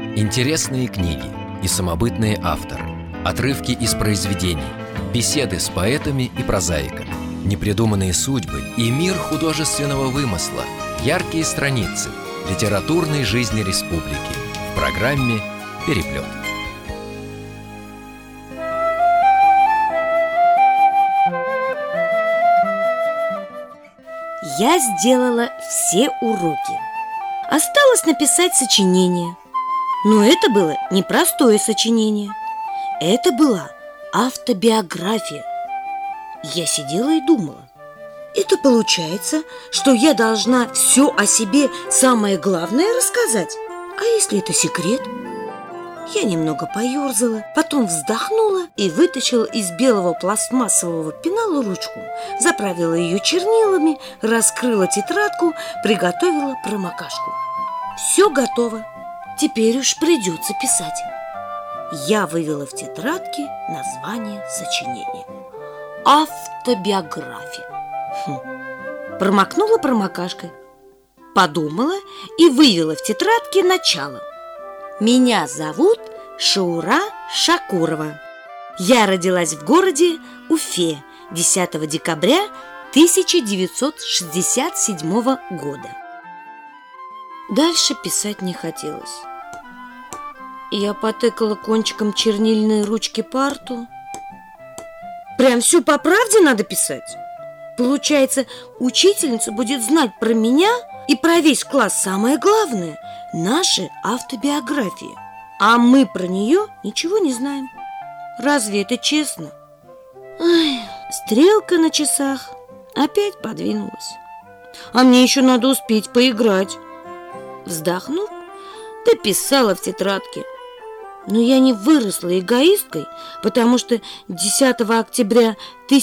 Интересные книги и самобытные авторы, отрывки из произведений, беседы с поэтами и прозаиками, непридуманные судьбы и мир художественного вымысла, яркие страницы литературной жизни республики в программе «Переплет». Я сделала все уроки. Осталось написать сочинение. Но это было не простое сочинение. Это была автобиография. Я сидела и думала: это получается, что я должна все о себе, самое главное, рассказать? А если это секрет? Я немного поерзала, потом вздохнула и вытащила из белого пластмассового пенала ручку, заправила ее чернилами, раскрыла тетрадку, приготовила промокашку. Все готово. Теперь уж придется писать. Я вывела в тетрадке название сочинения: автобиография. Промокнула промокашкой, подумала и вывела в тетрадке начало. Меня зовут Шаура Шакурова. Я родилась в городе Уфе 10 декабря 1967 года. Дальше писать не хотелось. Я потыкала кончиком чернильной ручки парту. Прям все по правде надо писать? Получается, учительница будет знать про меня и про весь класс самое главное – наши автобиографии. А мы про нее ничего не знаем. Разве это честно? Ай, стрелка на часах опять подвинулась. А мне еще надо успеть поиграть. Вздохнув, дописала в тетрадке. Но я не выросла эгоисткой, потому что 10 октября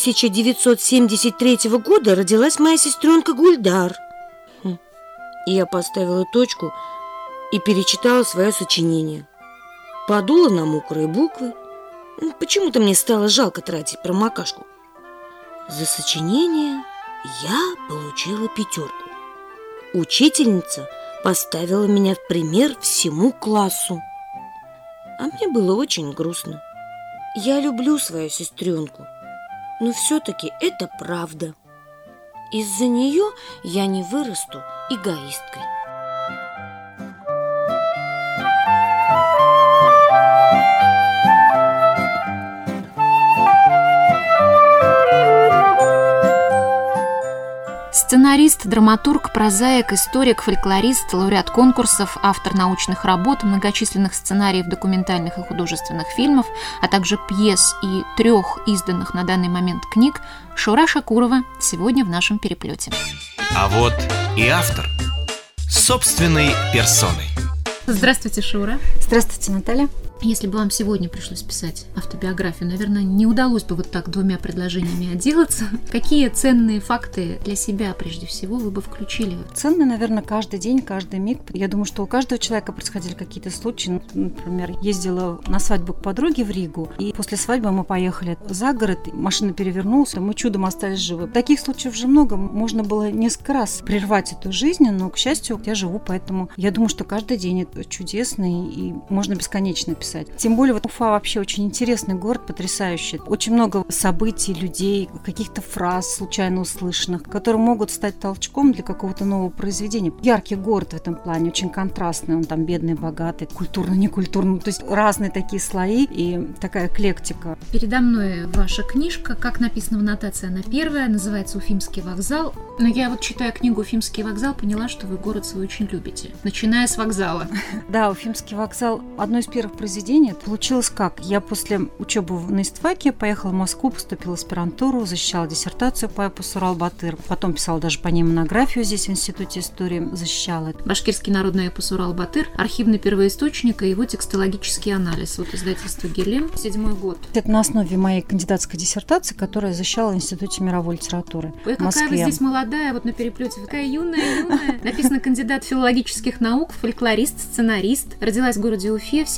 1973 года родилась моя сестренка Гульдар. Я поставила точку и перечитала свое сочинение. Подула на мокрые буквы. Почему-то мне стало жалко тратить промокашку. За сочинение я получила 5. Учительница поставила меня в пример всему классу. А мне было очень грустно. Я люблю свою сестренку, но все-таки это правда. Из-за нее я не вырасту эгоисткой. Сценарист, драматург, прозаик, историк, фольклорист, лауреат конкурсов, автор научных работ, многочисленных сценариев документальных и художественных фильмов, а также пьес и 3 изданных на данный момент книг, Шаура Шакурова сегодня в нашем переплете. А вот и автор собственной персоной. Здравствуйте, Шаура. Здравствуйте, Наталья. Если бы вам сегодня пришлось писать автобиографию, наверное, не удалось бы вот так 2 предложениями отделаться. Какие ценные факты для себя, прежде всего, вы бы включили? Ценные, наверное, каждый день, каждый миг. Я думаю, что у каждого человека происходили какие-то случаи. Например, ездила на свадьбу к подруге в Ригу, и после свадьбы мы поехали за город, машина перевернулась, мы чудом остались живы. Таких случаев же много. Можно было несколько раз прервать эту жизнь, но, к счастью, я живу, поэтому я думаю, что каждый день это чудесный, и можно бесконечно писать. Тем более, вот Уфа вообще очень интересный город, потрясающий. Очень много событий, людей, каких-то фраз случайно услышанных, которые могут стать толчком для какого-то нового произведения. Яркий город в этом плане, очень контрастный. Он там бедный, богатый, культурный, некультурный. То есть разные такие слои и такая эклектика. Передо мной ваша книжка, как написано в аннотации, она первая, называется «Уфимский вокзал». Но я вот, читая книгу «Уфимский вокзал», поняла, что вы город свой очень любите, начиная с вокзала. Да, Уфимский вокзал – одно из первых произведений. Получилось как? Я после учебы на истфаке поехала в Москву, поступила в аспирантуру, защищала диссертацию по эпосу Урал-Батыр. Потом писала даже по ней монографию здесь в Институте истории, защищала. Башкирский народный эпос Урал-Батыр, архивный первоисточник и его текстологический анализ. Вот издательство «Гелем», 7 год. Это на основе моей кандидатской диссертации, которую я защищала в Институте мировой литературы в Москве. Какая вы здесь молодая, вот на переплете, такая юная. Написано: кандидат филологических наук, фольклорист, сценарист. Родилась в городе Уфе в семье известного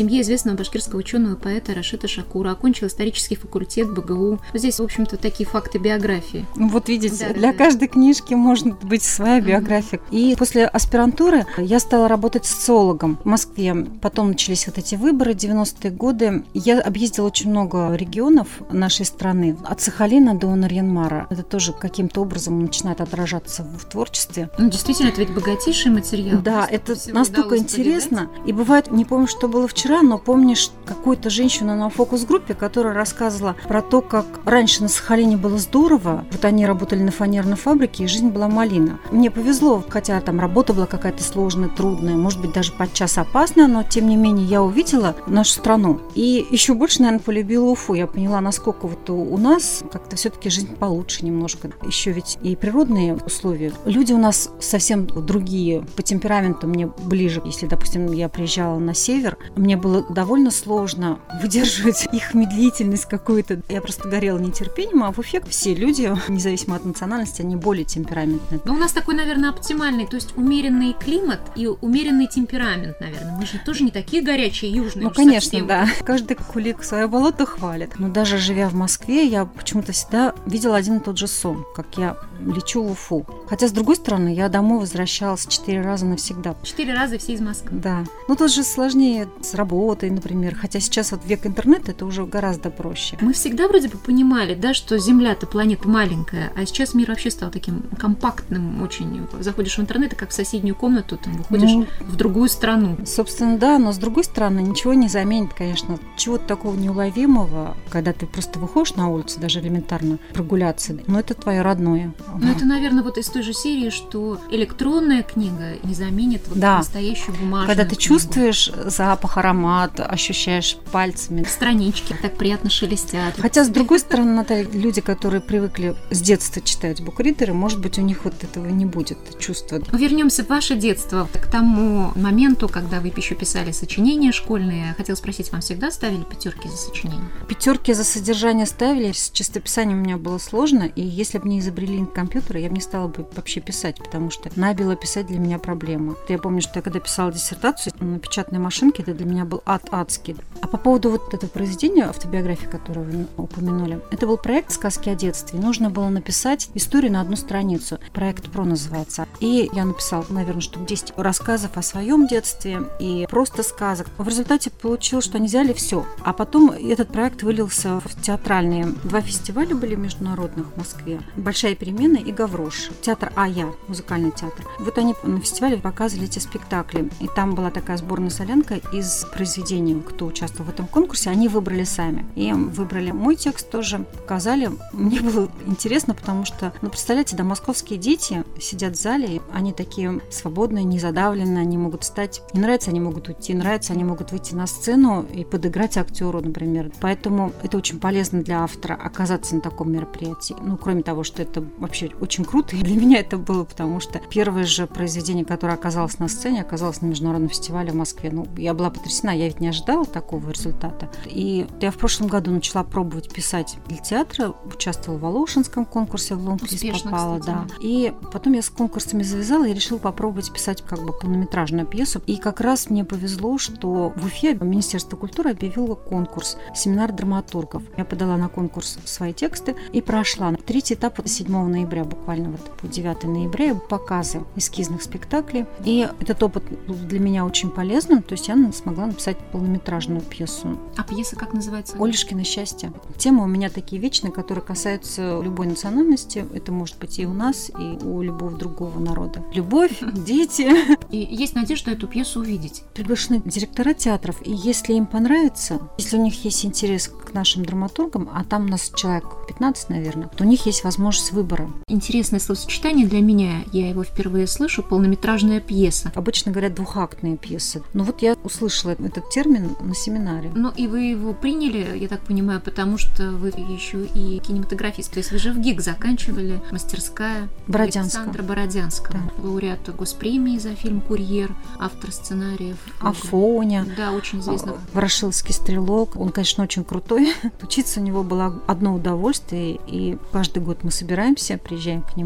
известного башкирского ученого и поэта Рашида Шакура, окончил исторический факультет БГУ. Здесь, в общем-то, такие факты биографии. Вот видите, для каждой книжки может быть своя биография. И после аспирантуры я стала работать социологом в Москве. Потом начались вот эти выборы, 90-е годы. Я объездила очень много регионов нашей страны. От Сахалина до Нарьян-Мара. Это тоже каким-то образом начинает отражаться в творчестве. Ну, действительно, это ведь богатейший материал. Да, это настолько интересно. И бывает, не помню, что было вчера, но помнишь какую-то женщину на фокус-группе, которая рассказывала про то, как раньше на Сахалине было здорово. Вот они работали на фанерной фабрике, и жизнь была малина. Мне повезло, хотя там работа была какая-то сложная, трудная, может быть, даже подчас опасная, но тем не менее я увидела нашу страну. И еще больше, наверное, полюбила Уфу. Я поняла, насколько вот у нас как-то все-таки жизнь получше немножко. Еще ведь и природные условия. Люди у нас совсем другие. По темпераменту мне ближе. Если, допустим, я приезжала на север, мне было довольно сложно выдерживать их медлительность какую-то. Я просто горела нетерпением, а в Уфе все люди, независимо от национальности, они более темпераментные. Но у нас такой, наверное, оптимальный, то есть умеренный климат и умеренный темперамент, наверное. Мы же тоже не такие горячие южные. Ну, конечно, совсем. Да. Каждый кулик свое болото хвалит. Но даже живя в Москве, я почему-то всегда видела один и тот же сон, как я лечу в Уфу. Хотя, с другой стороны, я домой возвращалась 4 раза навсегда. 4 раза все из Москвы. Да. Ну, тут же сложнее с работой, например. Хотя сейчас вот век интернета, это уже гораздо проще. Мы всегда вроде бы понимали, да, что Земля-то планета маленькая, а сейчас мир вообще стал таким компактным очень. Заходишь в интернет, и как в соседнюю комнату, там выходишь в другую страну. Собственно, да, но с другой стороны, ничего не заменит, конечно, чего-то такого неуловимого, когда ты просто выходишь на улицу, даже элементарно прогуляться, но это твое родное. Ну, это, наверное, вот из той же серии, что электронная книга не заменит вот настоящую бумажную Когда ты книгу. Чувствуешь запах, аромат, ощущаешь пальцами. Странички так приятно шелестят. Хотя, с другой стороны, Наталья, люди, которые привыкли с детства читать букридеры, может быть, у них вот этого не будет чувства. Вернемся в ваше детство, к тому моменту, когда вы еще писали сочинения школьные. Хотела спросить, вам всегда ставили 5 за сочинения? 5 за содержание ставили. С чистописанием у меня было сложно, и если бы не изобрели компьютеры, я бы не стала бы вообще писать, потому что набело писать для меня проблема. Я помню, что я когда писала диссертацию на печатной машинке, это для меня был ад адский. А по поводу вот этого произведения, автобиографии, которую вы упомянули, это был проект «Сказки о детстве». Нужно было написать историю на 1 страницу. Проект «Про» называется. И я написала, наверное, штук 10 рассказов о своем детстве и просто сказок. В результате получилось, что они взяли все. А потом этот проект вылился в театральные. 2 фестиваля были международных в Москве. «Большая перемена» и «Гаврош». Театр «А-Я», музыкальный театр. Вот они на фестивале показывали эти спектакли. И там была такая сборная солянка из произведений, кто участвовал в этом конкурсе. Они выбрали сами. И выбрали мой текст тоже, показали. Мне было интересно, потому что, представляете, да, московские дети сидят в зале, они такие свободные, не задавленные, они могут встать. Не нравится, они могут уйти. Нравится, они могут выйти на сцену и подыграть актеру, например. Поэтому это очень полезно для автора оказаться на таком мероприятии. Ну, кроме того, что это вообще очень круто. И для меня это было, потому что первое же произведение, которое оказалось на сцене, оказалось на международном фестивале в Москве. Ну, я была потрясена, я ведь не ожидала такого результата. И я в прошлом году начала пробовать писать для театра, участвовала в Волошинском конкурсе, в лонг-лист попала, кстати. Да. И потом я с конкурсами завязала и решила попробовать писать как бы полнометражную пьесу. И как раз мне повезло, что в Уфе Министерство культуры объявило конкурс «Семинар драматургов». Я подала на конкурс свои тексты и прошла. 3-й этап 7 ноября, буквально вот по 9 ноября, показы эскизных спектаклей. И этот опыт был для меня очень полезным, то есть я смогла написать полнометражную пьесу. А пьеса как называется? «Олешкино счастье». Темы у меня такие вечные, которые касаются любой национальности. Это может быть и у нас, и у любого другого народа. Любовь, дети. И есть надежда эту пьесу увидеть. Приглашены директора театров, и если им понравится, если у них есть интерес к нашим драматургам, а там у нас человек 15, наверное, то у них есть возможность выбора. Интересное словосочетание для меня, я его впервые слышу, полнометражная пьеса. Обычно говорят двухактные пьесы. Но вот я услышала этот термин на семинаре. Ну и вы его приняли, я так понимаю, потому что вы еще и кинематографист. То есть вы же в ГИК заканчивали, мастерская Александра Бородянского. Да. Лауреат госпремии за фильм «Курьер», автор сценариев. Афоня. Да, очень известно. Ворошиловский стрелок. Он, конечно, очень крутой. Учиться у него было одно удовольствие, и каждый год мы собираемся, приезжаем к нему. Да,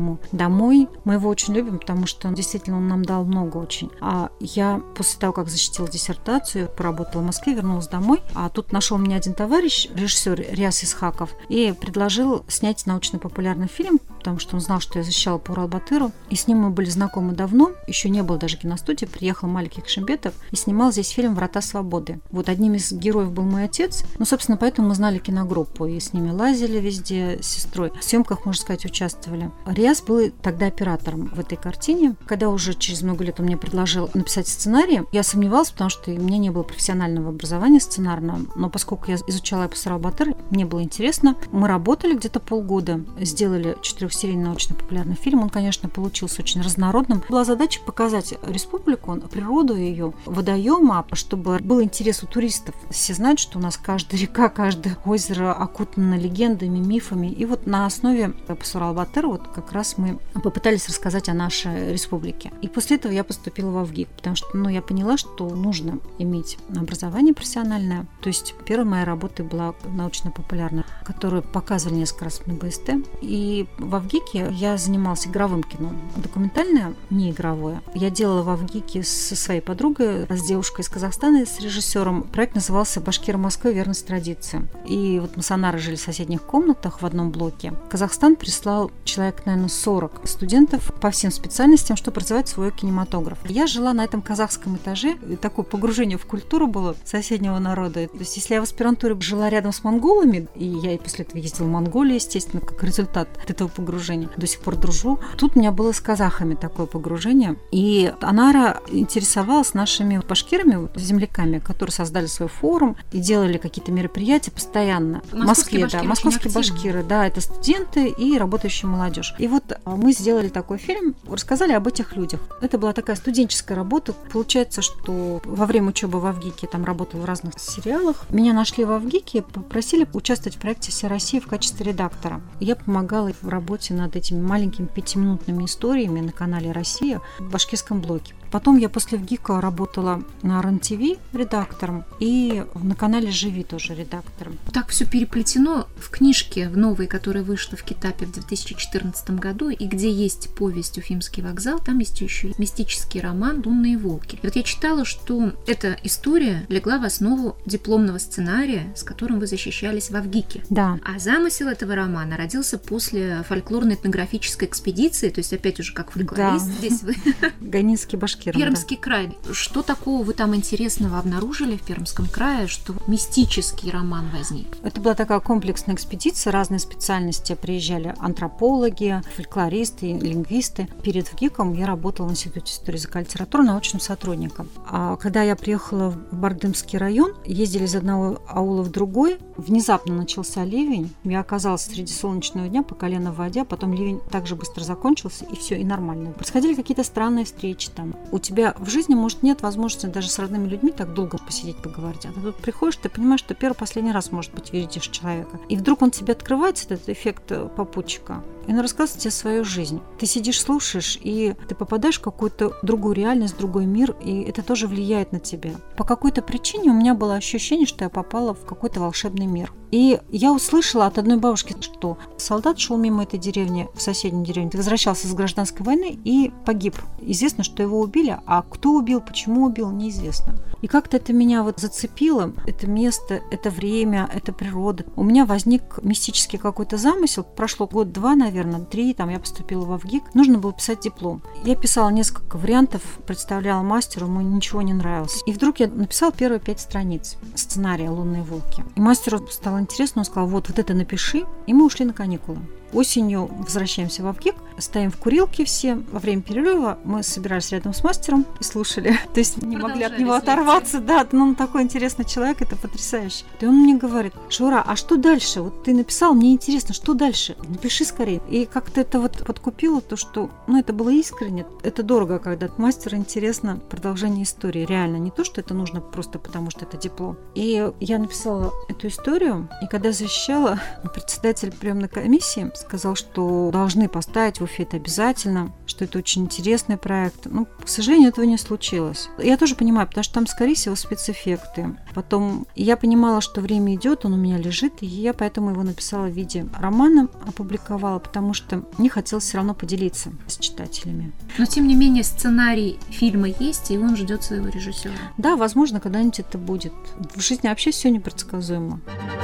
домой. Мы его очень любим, потому что действительно он нам дал много очень. А я после того, как защитила диссертацию, поработала в Москве, вернулась домой, а тут нашел меня один товарищ, режиссер Риас Исхаков, и предложил снять научно-популярный фильм, потому что он знал, что я защищала по Урал-Батыру. И с ним мы были знакомы давно, еще не было даже киностудии, приехал Малик Екшимбетов и снимал здесь фильм «Врата свободы». Вот одним из героев был мой отец, собственно, поэтому мы знали киногруппу, и с ними лазили везде с сестрой. В съемках, можно сказать, участвовали. Риас был тогда оператором в этой картине. Когда уже через много лет он мне предложил написать сценарий, я сомневалась, потому что у меня не было профессионального образования сценарного, но поскольку я изучала эпос Урал-Батыр, мне было интересно. Мы работали где-то полгода, сделали 4-серийный научно-популярный фильм. Он, конечно, получился очень разнородным. Была задача показать республику, природу ее, водоема, чтобы был интерес у туристов. Все знают, что у нас каждая река, каждое озеро окутано легендами, мифами. И вот на основе эпоса Урал-Батыр вот как раз мы попытались рассказать о нашей республике. И после этого я поступила во ВГИК, потому что я поняла, что нужно иметь образование профессиональное. То есть первая моя работа была научно-популярная, которую показывали несколько раз на БСТ. И во ВГИКе я занималась игровым кино. Документальное, не игровое. Я делала во ВГИКе со своей подругой, с девушкой из Казахстана, с режиссером. Проект назывался «Башкиры Москвы. Верность традициям». И вот мы с Анарой жили в соседних комнатах в одном блоке. Казахстан прислал человек, наверное, 40 студентов по всем специальностям, чтобы развивать свой кинематограф. Я жила на этом казахском этаже, и такое погружение в культуру было соседнего народа. То есть если я в аспирантуре жила рядом с монголами, и я и после этого ездила в Монголию, естественно, как результат этого погружения, до сих пор дружу, тут у меня было с казахами такое погружение. И Анара интересовалась нашими башкирами, земляками, которые создали свой форум и делали какие-то мероприятия постоянно. В Москве, да, московские башкиры, да, это студенты и работающая молодежь. И вот мы сделали такой фильм, рассказали об этих людях. Это была такая студенческая работа. Получается, что во время учебы в ВГИКе там работала в разных сериалах. Меня нашли в ВГИКе, попросили участвовать в проекте «Вся Россия» в качестве редактора. Я помогала в работе над этими маленькими 5-минутными историями на канале «Россия» в башкирском блоке. Потом я после ВГИКа работала на РЕН-ТВ редактором и на канале «Живи» тоже редактором. Так все переплетено в книжке в новой, которая вышла в Китапе в 2014 году, и где есть повесть «Уфимский вокзал», там есть еще мистический роман «Лунные волки». И вот я читала, что эта история легла в основу дипломного сценария, с которым вы защищались во ВГИКе. Да. А замысел этого романа родился после фольклорно-этнографической экспедиции, то есть опять уже как фольклорист, да. Здесь вы... Ганинский Башкир. Пермский край. Что такого вы там интересного обнаружили в Пермском крае, что мистический роман возник? Это была такая комплексная экспедиция, разные специальности. Приезжали антропологи, фольклористы, лингвисты. Перед ВГИКом я работала в Институте истории языка и литературы научным сотрудником. А когда я приехала в Бардымский район, ездили из одного аула в другой, внезапно начался ливень. Я оказалась среди солнечного дня по колено в воде, а потом ливень так же быстро закончился, и все, и нормально. Происходили какие-то странные встречи там. У тебя в жизни, может, нет возможности даже с родными людьми так долго посидеть, поговорить. А ты тут приходишь, ты понимаешь, что первый-последний раз, может быть, видишь человека. И вдруг он тебе открывается, этот эффект попутчика, и он рассказывает тебе свою жизнь. Ты сидишь, слушаешь, и ты попадаешь в какую-то другую реальность, другой мир, и это тоже влияет на тебя. По какой-то причине у меня было ощущение, что я попала в какой-то волшебный мир. И я услышала от одной бабушки, что солдат шел мимо этой деревни, в соседней деревне, возвращался с гражданской войны и погиб. Известно, что его убили, а кто убил, почему убил, неизвестно. И как-то это меня вот зацепило, это место, это время, это природа. У меня возник мистический какой-то замысел. Прошло год-два, наверное, 3, там я поступила во ВГИК. Нужно было писать диплом. Я писала несколько вариантов, представляла мастеру, ему ничего не нравилось. И вдруг я написала первые 5 страниц сценария «Лунные волки». И мастеру стало интересно, он сказал, вот это напиши. И мы ушли на каникулы. Осенью возвращаемся в ВГИК, стоим в курилке все. Во время перерыва мы собирались рядом с мастером и слушали. То есть не могли от него оторваться. Да, он такой интересный человек, это потрясающе. И он мне говорит, Шура, а что дальше? Вот ты написал, мне интересно, что дальше? Напиши скорее. И как-то это вот подкупило то, что, это было искренне. Это дорого, когда от мастера интересно продолжение истории. Реально, не то, что это нужно просто потому, что это диплом. И я написала эту историю, и когда защищала, председатель приемной комиссии сказал, что должны поставить в Уфе это обязательно, что это очень интересный проект. Ну, к сожалению, этого не случилось. Я тоже понимаю, потому что там, скорее всего, спецэффекты. Потом я понимала, что время идет, он у меня лежит, и я поэтому его написала в виде романа, опубликовала, потому что мне хотелось все равно поделиться с читателями. Но, тем не менее, сценарий фильма есть, и он ждет своего режиссера. Да, возможно, когда-нибудь это будет. В жизни вообще все непредсказуемо.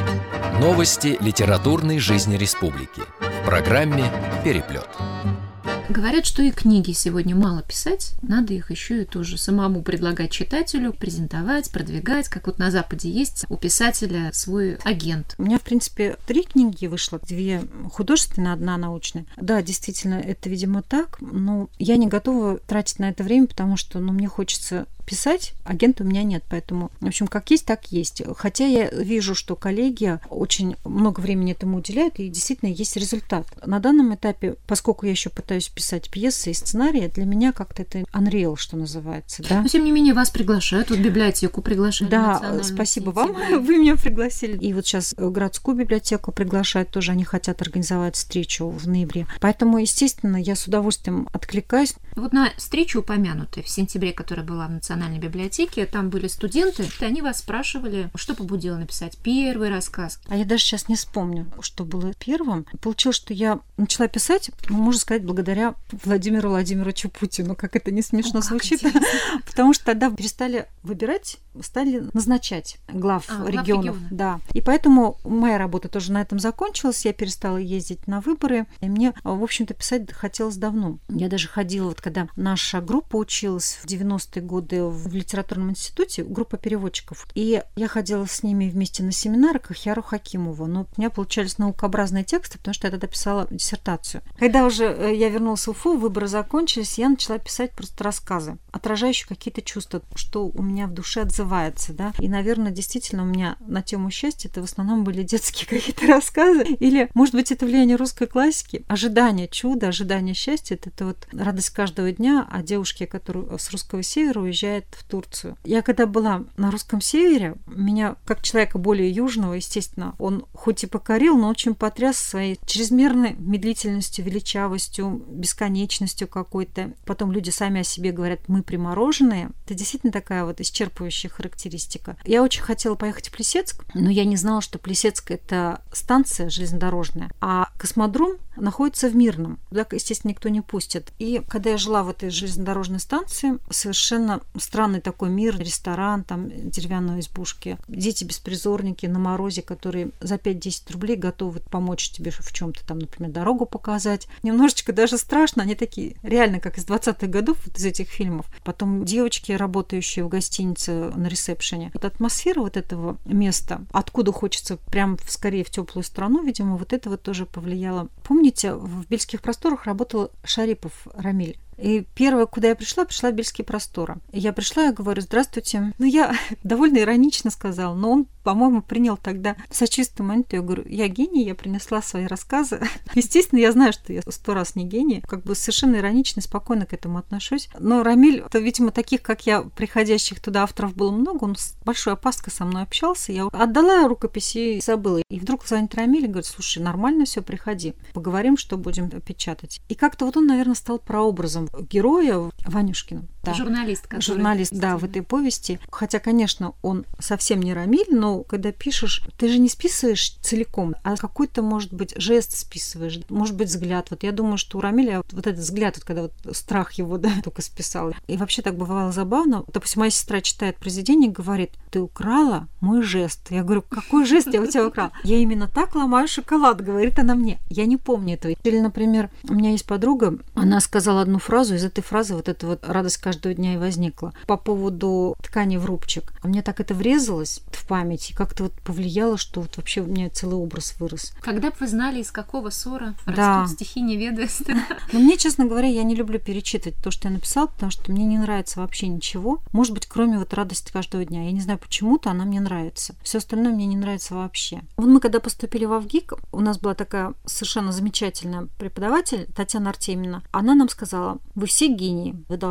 Новости литературной жизни республики. В программе «Переплет». Говорят, что и книги сегодня мало писать, надо их еще и тоже самому предлагать читателю, презентовать, продвигать, как вот на Западе есть у писателя свой агент. У меня, в принципе, 3 книги вышло, 2 художественные, 1 научная. Да, действительно, это, видимо, так, но я не готова тратить на это время, потому что, мне хочется писать, агента у меня нет, поэтому, в общем, как есть, так есть. Хотя я вижу, что коллеги очень много времени этому уделяют, и действительно есть результат. На данном этапе, поскольку я еще пытаюсь писать пьесы и сценарии, для меня как-то это unreal, что называется, да. Но, тем не менее, вас приглашают, вот библиотеку приглашают. Да, спасибо вам, вы меня пригласили. И вот сейчас городскую библиотеку приглашают тоже, они хотят организовать встречу в ноябре. Поэтому, естественно, я с удовольствием откликаюсь. Вот на встречу упомянутой в сентябре, которая была в Национальной библиотеке, там были студенты, и они вас спрашивали, что побудило написать первый рассказ. А я даже сейчас не вспомню, что было первым. Получилось, что я начала писать, можно сказать, благодаря Владимиру Владимировичу Путину, как это не смешно звучит, потому что тогда перестали выбирать, стали назначать глав регионов. Да. И поэтому моя работа тоже на этом закончилась, я перестала ездить на выборы, и мне, в общем-то, писать хотелось давно. Я даже ходила, вот когда наша группа училась в 90-е годы в литературном институте, группа переводчиков, и я ходила с ними вместе на семинары к Ахьяру Хакимову, но у меня получались наукообразные тексты, потому что я тогда писала диссертацию. Когда уже я вернулась в Уфу, выборы закончились, я начала писать просто рассказы, отражающие какие-то чувства, что у меня в душе отзывается, да, и, наверное, действительно у меня на тему счастья это в основном были детские какие-то рассказы, или, может быть, это влияние русской классики, ожидание чуда, ожидание счастья, это вот радость каждого дня о девушке, которая с русского севера уезжает в Турцию. Я когда была на русском севере, меня, как человека более южного, естественно, он хоть и покорил, но очень потряс своей чрезмерной медлительностью, величавостью, бесконечностью какой-то. Потом люди сами о себе говорят, мы примороженные. Это действительно такая вот исчерпывающая характеристика. Я очень хотела поехать в Плесецк, но я не знала, что Плесецк — это станция железнодорожная, а космодром находится в Мирном. Туда, естественно, никто не пустит. И когда я жила в этой железнодорожной станции, совершенно странный такой мир, ресторан, там деревянные избушки, дети-беспризорники на морозе, которые за 5-10 рублей готовы помочь тебе в чем-то там, например, дорогу показать. Немножечко даже страшно, они такие реально как из 20-х годов, вот из этих фильмов. Потом девочки, работающие в гостинице на ресепшене. Вот атмосфера вот этого места, откуда хочется прям скорее в теплую страну, видимо, вот это вот тоже повлияло. Помните, в Бельских просторах работал Шарипов Рамиль. И первое, куда я пришла в Бельские просторы. И я пришла, я говорю, здравствуйте. Я довольно иронично сказала, но он, по-моему, принял тогда сочувственный момент. Я говорю, я гений, я принесла свои рассказы. Естественно, я знаю, что я 100 раз не гений. Как бы совершенно иронично, спокойно к этому отношусь. Но Рамиль, то, видимо, таких, как я, приходящих туда авторов было много. Он с большой опаской со мной общался. Я отдала рукописи и забыла. И вдруг звонит Рамиль и говорит, слушай, нормально все, приходи. Поговорим, что будем печатать. И как-то вот он, наверное, стал прообразом героя Ванюшкина. Да. Журналист, да, в этой повести. Хотя, конечно, он совсем не Рамиль, но когда пишешь, ты же не списываешь целиком, а какой-то, может быть, жест списываешь, может быть, взгляд. Вот я думаю, что у Рамиля вот этот взгляд, вот когда вот страх его, да, только списал. И вообще так бывало забавно. Допустим, моя сестра читает произведение и говорит, ты украла мой жест. Я говорю, какой жест я у тебя украла? Я именно так ломаю шоколад, говорит она мне. Я не помню этого. Или, например, у меня есть подруга, она сказала одну фразу, из этой фразы вот эта вот радость каждого дня и возникла. По поводу ткани в рубчик. А мне так это врезалось в память и как-то вот повлияло, что вот вообще у меня целый образ вырос. Когда бы вы знали, из какого ссора растут стихи неведаст. Но мне, честно говоря, я не люблю перечитывать то, что я написала, потому что мне не нравится вообще ничего. Может быть, кроме вот радости каждого дня. Я не знаю, почему-то она мне нравится. Все остальное мне не нравится вообще. Вот мы когда поступили в ВГИК, у нас была такая совершенно замечательная преподаватель Татьяна Артемьевна. Она нам сказала, вы все гении, вы должны это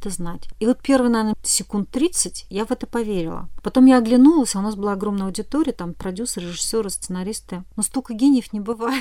это знать. И вот первые, наверное, секунд 30 я в это поверила. Потом я оглянулась, а у нас была огромная аудитория, там продюсеры, режиссеры, сценаристы. Но столько гениев не бывает.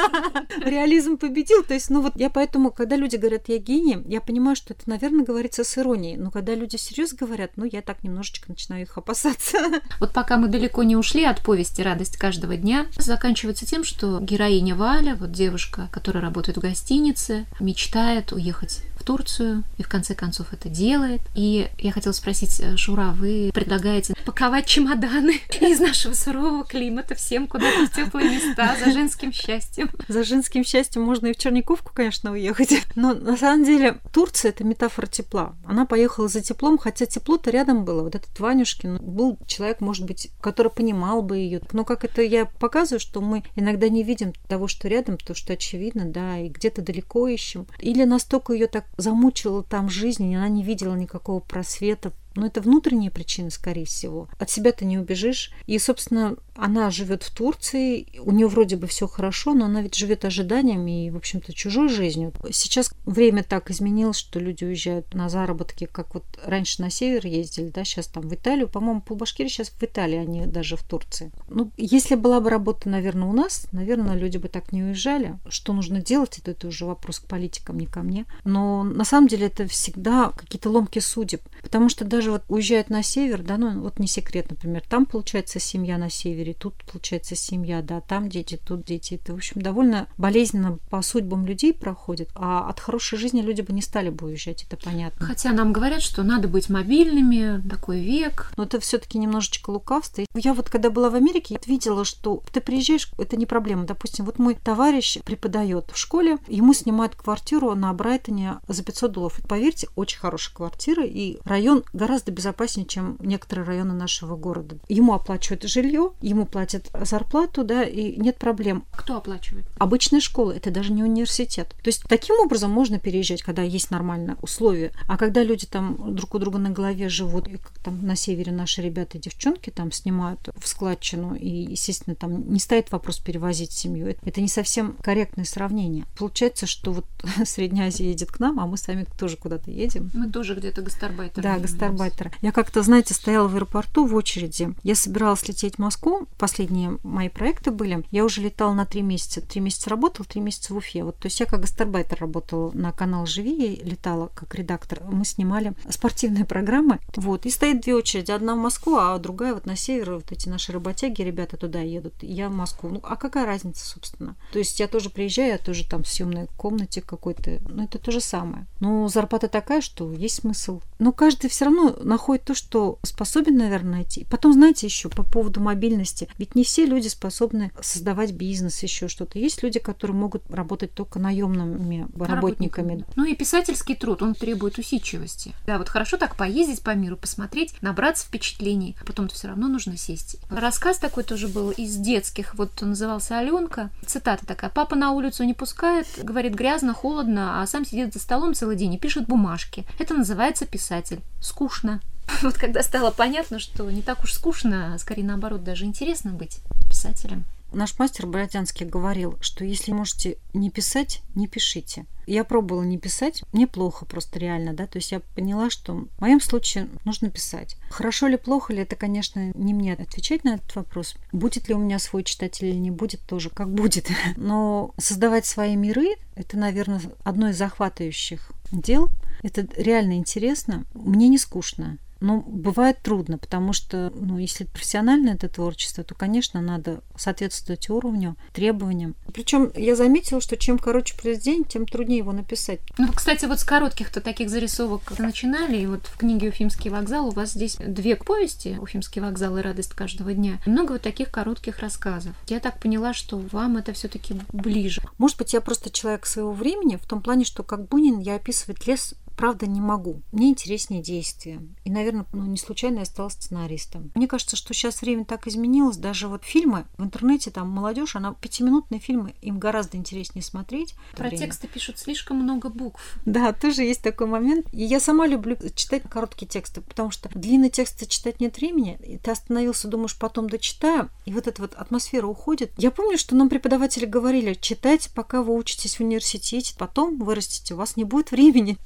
Реализм победил. То есть, я поэтому, когда люди говорят, я гений, я понимаю, что это, наверное, говорится с иронией. Но когда люди всерьез говорят, я так немножечко начинаю их опасаться. Вот пока мы далеко не ушли от повести «Радость каждого дня», заканчивается тем, что героиня Валя, вот девушка, которая работает в гостинице, мечтает уехать в Турцию и в конце концов это делает. И я хотела спросить, Шура, вы предлагаете паковать чемоданы из нашего сурового климата всем куда-то в теплые места за женским счастьем? За женским счастьем можно и в Черниковку, конечно, уехать. Но на самом деле Турция — это метафора тепла. Она поехала за теплом, хотя тепло-то рядом было. Вот этот Ванюшкин был человек, может быть, который понимал бы ее. Но как это я показываю, что мы иногда не видим того, что рядом, то, что очевидно, да, и где-то далеко ищем. Или настолько ее так замучила там жизнь, и она не видела никакого просвета. Но это внутренние причины, скорее всего. От себя ты не убежишь. И, собственно, она живет в Турции, у нее вроде бы все хорошо, но она ведь живет ожиданиями и, в общем-то, чужой жизнью. Сейчас время так изменилось, что люди уезжают на заработки, как вот раньше на север ездили, да, сейчас там в Италию. По-моему, полбашкирии сейчас в Италии, а не даже в Турции. Если была бы работа, наверное, у нас, наверное, люди бы так не уезжали. Что нужно делать, это уже вопрос к политикам, не ко мне. Но на самом деле это всегда какие-то ломки судеб, потому что даже вот уезжают на север, да, не секрет, например, там получается семья на севере, тут получается семья, да, там дети, тут дети. Это, в общем, довольно болезненно по судьбам людей проходит, а от хорошей жизни люди бы не стали бы уезжать, это понятно. Хотя нам говорят, что надо быть мобильными, такой век. Но это все-таки немножечко лукавство. Я вот когда была в Америке, я видела, что ты приезжаешь, это не проблема. Допустим, вот мой товарищ преподает в школе, ему снимают квартиру на Брайтоне за $500. Поверьте, очень хорошая квартира, и район гораздо безопаснее, чем некоторые районы нашего города. Ему оплачивают жилье, ему платят зарплату, да, и нет проблем. Кто оплачивает? Обычная школа, это даже не университет. То есть таким образом можно переезжать, когда есть нормальные условия. А когда люди там друг у друга на голове живут, и как там на севере наши ребята и девчонки там снимают в складчину, и, естественно, там не стоит вопрос перевозить семью. Это не совсем корректное сравнение. Получается, что вот Средняя Азия едет к нам, а мы сами тоже куда-то едем. Мы тоже где-то гастарбайтеры. Да, гастарбайтеры. Я как-то, знаете, стояла в аэропорту в очереди. Я собиралась лететь в Москву. Последние мои проекты были. Я уже летала на 3 месяца. 3 месяца работала, 3 месяца в Уфе. Вот, то есть я как гастарбайтер работала на канал «Живи», я летала как редактор. Мы снимали спортивные программы. Вот. И стоит 2 очереди. Одна в Москву, а другая вот на север. Вот эти наши работяги, ребята туда едут. Я в Москву. А какая разница, собственно? То есть я тоже приезжаю, я тоже там в съемной комнате какой-то. Это то же самое. Но зарплата такая, что есть смысл. Но каждый все равно находит то, что способен, наверное, найти. Потом, знаете, еще по поводу мобильности. Ведь не все люди способны создавать бизнес, еще что-то. Есть люди, которые могут работать только наемными работниками. И писательский труд, он требует усидчивости. Да, вот хорошо так поездить по миру, посмотреть, набраться впечатлений, а потом все равно нужно сесть. Рассказ такой тоже был из детских. Вот он назывался «Аленка». Цитата такая: «Папа на улицу не пускает, говорит, грязно, холодно, а сам сидит за столом целый день и пишет бумажки. Это называется писатель. Скучно». Вот когда стало понятно, что не так уж скучно, а скорее наоборот, даже интересно быть писателем. Наш мастер Бородянский говорил, что если можете не писать, не пишите. Я пробовала не писать, мне плохо просто реально, да, то есть я поняла, что в моем случае нужно писать. Хорошо ли, плохо ли, это, конечно, не мне отвечать на этот вопрос. Будет ли у меня свой читатель или не будет, тоже как будет. Но создавать свои миры, это, наверное, одно из захватывающих дел. Это реально интересно. Мне не скучно. Но бывает трудно, потому что, если профессиональное это творчество, то, конечно, надо соответствовать уровню, требованиям. Причем я заметила, что чем короче произведение, тем труднее его написать. Кстати, вот с коротких-то таких зарисовок начинали, и вот в книге «Уфимский вокзал» у вас здесь 2 повести «Уфимский вокзал» и «Радость каждого дня». Много вот таких коротких рассказов. Я так поняла, что вам это все-таки ближе. Может быть, я просто человек своего времени, в том плане, что как Бунин я описывать лес правда не могу. Мне интереснее действия. И, наверное, не случайно я стала сценаристом. Мне кажется, что сейчас время так изменилось. Даже вот фильмы в интернете, там молодежь, 5-минутные фильмы, им гораздо интереснее смотреть. Про тексты пишут слишком много букв. Да, тоже есть такой момент. И я сама люблю читать короткие тексты, потому что длинные тексты читать нет времени. И ты остановился, думаешь, потом дочитаю, и вот эта вот атмосфера уходит. Я помню, что нам преподаватели говорили: читайте, пока вы учитесь в университете, потом вырастете, у вас не будет времени. Я скептически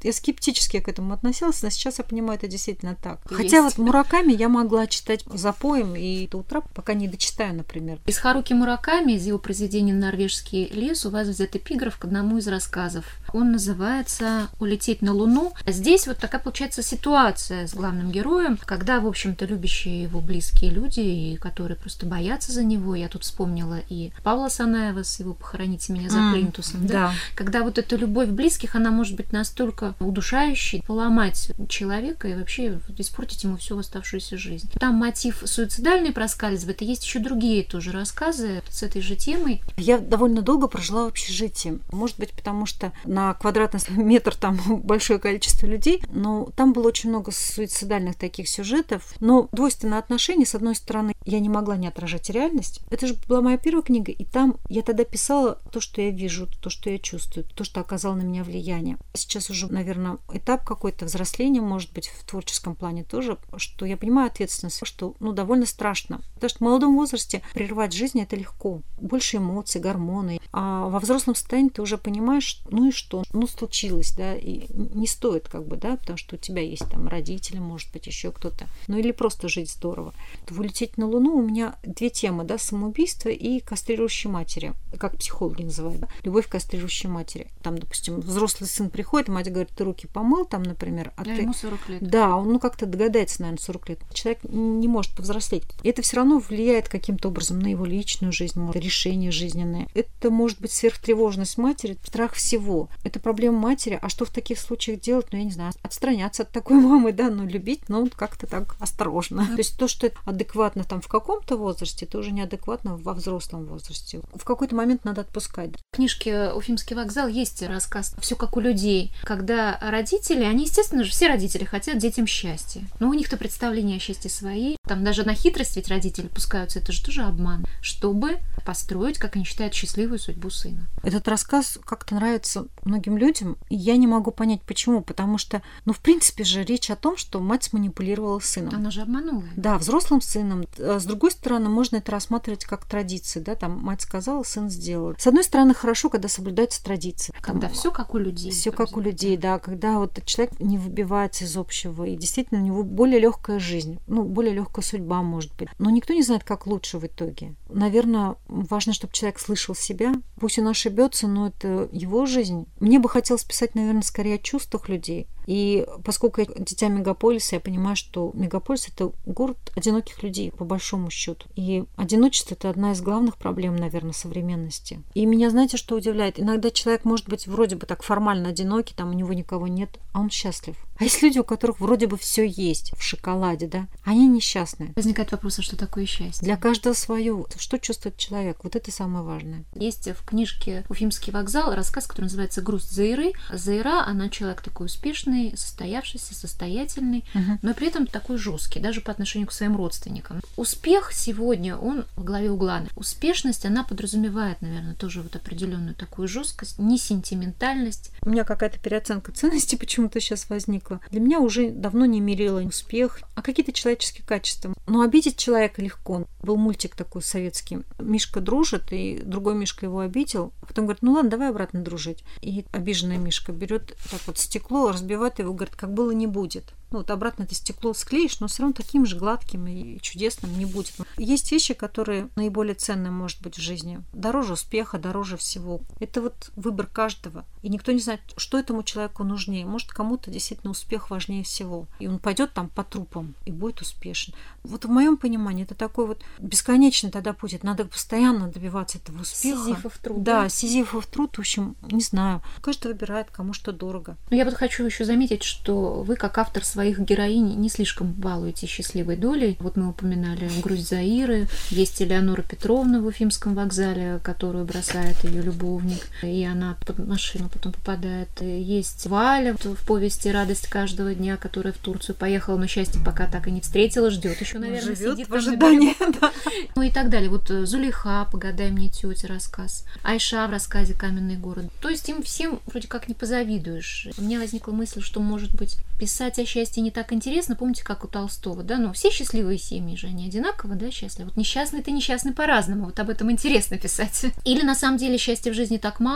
скептически к этому относилась, но сейчас я понимаю, это действительно так. Есть. Хотя вот Мураками я могла читать запоем и до утра, пока не дочитаю, например. Из Харуки Мураками, из его произведения «Норвежский лес», у вас взят эпиграф к одному из рассказов. Он называется «Улететь на Луну». Здесь вот такая получается ситуация с главным героем, когда, в общем-то, любящие его близкие люди, и которые просто боятся за него. Я тут вспомнила и Павла Санаева с его «Похороните меня за плинтусом». Да? Когда вот эта любовь близких, она может быть настолько удушающей, поломать человека и вообще испортить ему всю оставшуюся жизнь. Там мотив суицидальный проскальзывает, и есть еще другие тоже рассказы с этой же темой. Я довольно долго прожила в общежитии. Может быть, потому что на квадратный метр там большое количество людей, но там было очень много суицидальных таких сюжетов. Но двойственные отношения, с одной стороны, я не могла не отражать реальность. Это же была моя первая книга, и там я тогда писала то, что я вижу, то, что я чувствую, то, что оказало на меня влияние. Сейчас уже, наверное, этап какой-то взросления, может быть, в творческом плане тоже, что я понимаю ответственность, что, довольно страшно. Потому что в молодом возрасте прерывать жизнь – это легко. Больше эмоций, гормоны. А во взрослом состоянии ты уже понимаешь, и что? Случилось, да, и не стоит потому что у тебя есть там родители, может быть, еще кто-то. Или просто жить здорово. «Улететь на Луну» у меня две темы, да, самоубийство и кастрирующие матери, как психологи называют, да? Любовь к кастрирующей матери. Там, допустим, взрослый сын приходит, мать говорит, ты руки помыл, там, например, а ты... ему 40 лет. Да, он как-то догадается, наверное, 40 лет. Человек не может повзрослеть. И это все равно влияет каким-то образом на его личную жизнь, решение жизненное. Это может быть сверхтревожность матери, страх всего. Это проблема матери. А что в таких случаях делать? Я не знаю. Отстраняться от такой мамы, да, любить, как-то так осторожно. То есть то, что адекватно там в каком-то возрасте, это уже неадекватно во взрослом возрасте. В какой-то момент надо отпускать. В книжке «Уфимский вокзал» есть рассказ «Все как у людей», когда родители, они, естественно же, все родители хотят детям счастья. Но у них-то представления о счастье свои. Там даже на хитрость ведь родители пускаются, это же тоже обман, чтобы построить, как они считают, счастливую судьбу сына. Этот рассказ как-то нравится многим людям, и я не могу понять, почему. Потому что, в принципе же, речь о том, что мать сманипулировала сыном. Она же обманула. Да, взрослым сыном. С другой стороны, можно это рассматривать как традиции, да, там мать сказала, сын сделал. С одной стороны, хорошо, когда соблюдаются традиции. Когда все как у людей. Все как у людей, да, когда человек не выбивается из общего, и действительно у него более легкая жизнь, более легкая судьба, может быть. Но никто не знает, как лучше в итоге. Наверное, важно, чтобы человек слышал себя. Пусть он ошибется, но это его жизнь. Мне бы хотелось писать, наверное, скорее о чувствах людей. И поскольку я дитя мегаполиса, я понимаю, что мегаполис – это город одиноких людей, по большому счету. И одиночество – это одна из главных проблем, наверное, современности. И меня, знаете, что удивляет? Иногда человек может быть вроде бы так формально одинокий, там у него никого нет, а он счастлив. А есть люди, у которых вроде бы все есть в шоколаде, да? Они несчастные. Возникает вопрос, а что такое счастье? Для каждого свое. Что чувствует человек? Вот это самое важное. Есть в книжке «Уфимский вокзал» рассказ, который называется «Грусть Заиры». Заира, она человек такой успешный, состоявшийся, состоятельный, но при этом такой жесткий, даже по отношению к своим родственникам. Успех сегодня, он во главе угла. Успешность, она подразумевает, наверное, тоже определенную такую жесткость, не сентиментальность. У меня какая-то переоценка ценностей почему-то сейчас возникла. Для меня уже давно не мерила успех, а какие-то человеческие качества. Но обидеть человека легко. Был мультик такой советский. Мишка дружит, и другой Мишка его обидел. А потом говорит, ладно, давай обратно дружить. И обиженная Мишка берет так вот стекло, разбивает его, говорит, как было, не будет. Обратно это стекло склеишь, но все равно таким же гладким и чудесным не будет. Есть вещи, которые наиболее ценные, может быть, в жизни. Дороже успеха, дороже всего. Это выбор каждого. И никто не знает, что этому человеку нужнее. Может, кому-то действительно успех важнее всего. И он пойдет там по трупам и будет успешен. В моем понимании это такой бесконечный тогда путь. Надо постоянно добиваться этого успеха. Сизифов труд. Да, сизифов труд, в общем, не знаю. Каждый выбирает, кому что дорого. Но я хочу еще заметить, что вы, как автор своих героинь, не слишком балуете счастливой долей. Мы упоминали «Грусть Заиры», есть Элеонора Петровна в Уфимском вокзале, которую бросает ее любовник, и она под машину потом попадает. Есть Валя в повести «Радость каждого дня», которая в Турцию поехала, но счастье пока так и не встретила, ждет еще, наверное, сидит в ожидании. Да. И так далее. Зулейха, «Погадай мне, тетя», рассказ. Айша в рассказе «Каменный город». То есть им всем вроде как не позавидуешь. У меня возникла мысль, что, может быть, писать о счастье не так интересно. Помните, как у Толстого, да? Все счастливые семьи же, они одинаково, да, счастливы. Несчастный ты несчастный по-разному. Об этом интересно писать. Или на самом деле счастья в жизни так мало, что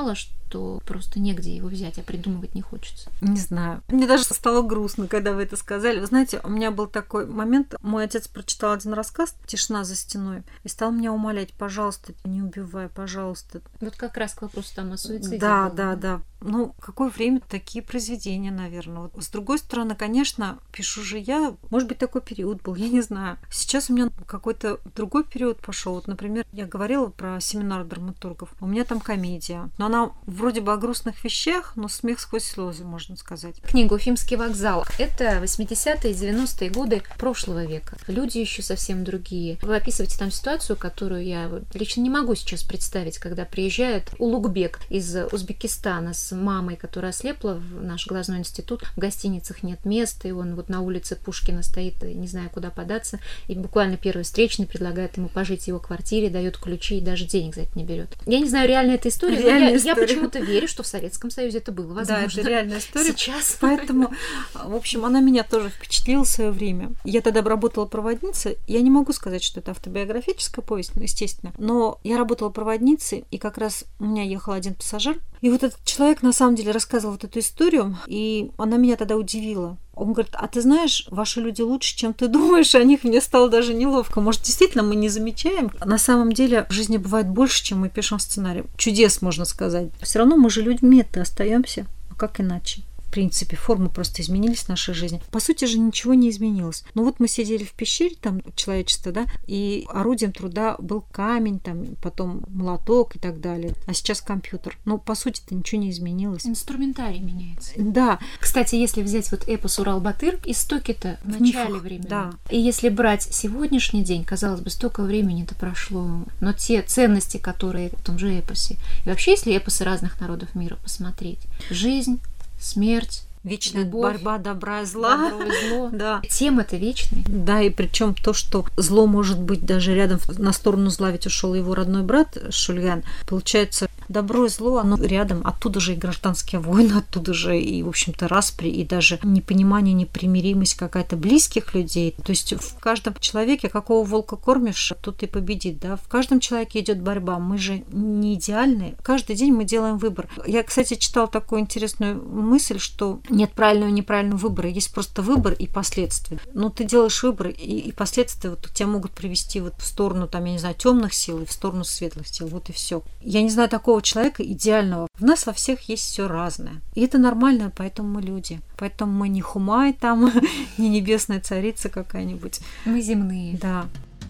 что просто негде его взять, а придумывать не хочется? Не знаю. Мне даже стало грустно, когда вы это сказали. Вы знаете, у меня был такой момент. Мой отец прочитал один рассказ «Тишина за стеной» и стал меня умолять: пожалуйста, не убивай, пожалуйста. Вот как раз к вопросу там о суициде. Да. Ну, какое время такие произведения, наверное. Вот. С другой стороны, конечно, пишу же я, может быть, такой период был, я не знаю. Сейчас у меня какой-то другой период пошел. Вот, например, я говорила про семинар драматургов. У меня там комедия. Но она вроде бы о грустных вещах, но смех сквозь слезы, можно сказать. Книга «Уфимский вокзал» — это 80-е и 90-е годы прошлого века. Люди еще совсем другие. Вы описываете там ситуацию, которую я лично не могу сейчас представить, когда приезжает Улугбек из Узбекистана с мамой, которая ослепла в наш глазной институт. В гостиницах нет места, и он вот на улице Пушкина стоит, не зная, куда податься, и буквально первый встречный предлагает ему пожить в его квартире, дает ключи и даже денег за это не берет. Я не знаю, реальная эта история, но я почему-то верю, что в Советском Союзе это было возможно. Да, это реальная история. Сейчас. Поэтому, в общем, она меня тоже впечатлила в свое время. Я тогда работала проводницей. Я не могу сказать, что это автобиографическая повесть, естественно, но я работала проводницей, и как раз у меня ехал один пассажир, и вот этот человек на самом деле рассказывал вот эту историю, и она меня тогда удивила. Он говорит: а ты знаешь, ваши люди лучше, чем ты думаешь о них. Мне стало даже неловко. Может, действительно, мы не замечаем. На самом деле в жизни бывает больше, чем мы пишем сценарий. Чудес, можно сказать. Все равно мы же людьми-то остаемся. А как иначе? В принципе, формы просто изменились в нашей жизни. По сути же ничего не изменилось. Но вот мы сидели в пещере, там, человечество, да, и орудием труда был камень, там, потом молоток и так далее. А сейчас компьютер. Но, по сути-то, ничего не изменилось. Инструментарий меняется. Да. Кстати, если взять вот эпос «Урал-Батыр», истоки-то в начале времени. Да. И если брать сегодняшний день, казалось бы, столько времени-то прошло, но те ценности, которые в том же эпосе, и вообще, если эпосы разных народов мира посмотреть, жизнь, смерть, вечная любовь, борьба добра и зла. Добро и зло. Да. Темы-то вечные. Да, и причем то, что зло может быть даже рядом, на сторону зла ведь ушел его родной брат Шульган. Получается, добро и зло, оно рядом. Оттуда же и гражданские войны, оттуда же и, в общем-то, распри, и даже непонимание, непримиримость какая-то близких людей. То есть в каждом человеке, какого волка кормишь, тот и победит, да. В каждом человеке идет борьба. Мы же не идеальны. Каждый день мы делаем выбор. Я, кстати, читала такую интересную мысль, что нет правильного и неправильного выбора, есть просто выбор и последствия. Но ты делаешь выбор, и последствия вот тебя могут привести вот в сторону, там, я не знаю, темных сил и в сторону светлых сил. Вот и все. Я не знаю такого человека идеального. В нас во всех есть все разное. И это нормально, поэтому мы люди. Поэтому мы не Хумай там, не небесная царица какая-нибудь. Мы земные. Да.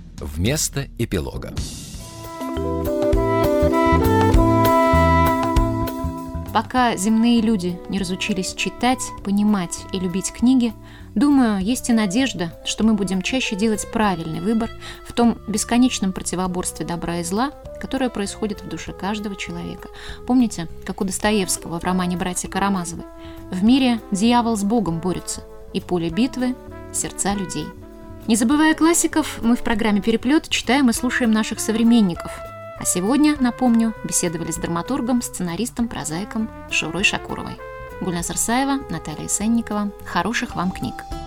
Вместо эпилога. Пока земные люди не разучились читать, понимать и любить книги, думаю, есть и надежда, что мы будем чаще делать правильный выбор в том бесконечном противоборстве добра и зла, которое происходит в душе каждого человека. Помните, как у Достоевского в романе «Братья Карамазовы»? В мире дьявол с Богом борется, и поле битвы – сердца людей. Не забывая классиков, мы в программе «Переплет» читаем и слушаем наших современников. А сегодня, напомню, беседовали с драматургом, сценаристом, прозаиком Шаурой Шакуровой. Гульназ Рсаева, Наталья Сенникова. Хороших вам книг!